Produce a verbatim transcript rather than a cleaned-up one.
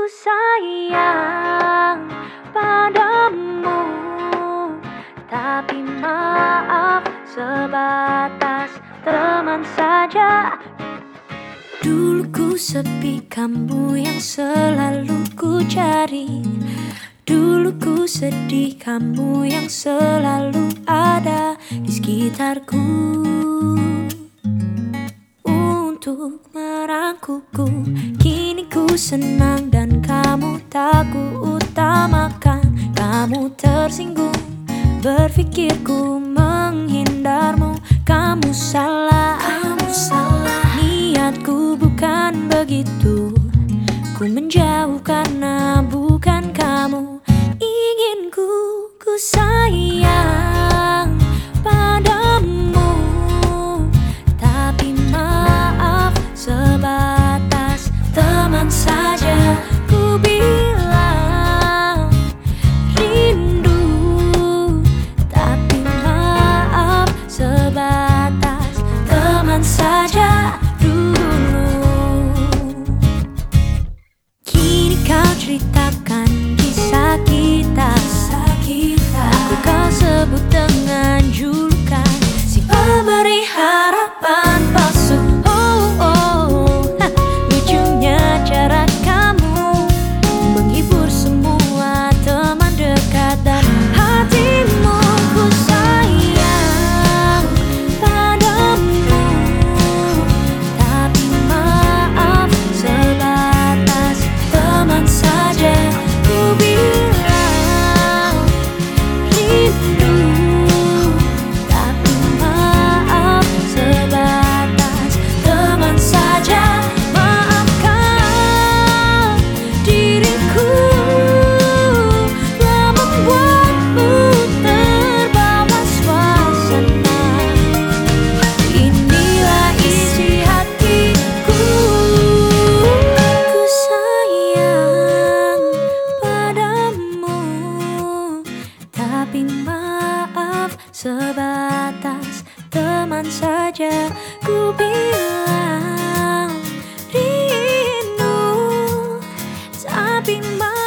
sayang padamu, tapi maaf sebatas teman saja. Dulu ku sepi, kamu yang selalu ku cari. Dulu ku sedih, kamu yang selalu ada di sekitarku untuk merangkulku. Kini ku senang dan kamu tak ku utamakan. Kamu tersinggung, berpikirku menghindarmu. Kamu salah, kamu salah. Niatku bukan begitu. Ku menjauh karena bukan kamu inginku. Ku sayang padamu, tapi maaf sebatas teman saja. Ku bilang rindu, tapi maaf sebatas teman saja dulu. Kini kau ceritakan kisah kita, aku kau sebut dengan julukan si pemberi harapan palsu. Oh, oh, ha, lucunya cara kamu menghibur semua teman dekat dan hatimu. Ku sayang padamu, tapi maaf sebatas teman saja. Ku bilang rindu, tapi maaf sebatas teman saja. Maafkan diriku telah membuatmu terbawa suasana. Inilah isi hatiku. Ku sayang padamu, tapi maaf sebatas teman saja. Ku bilang rindu, tapi maaf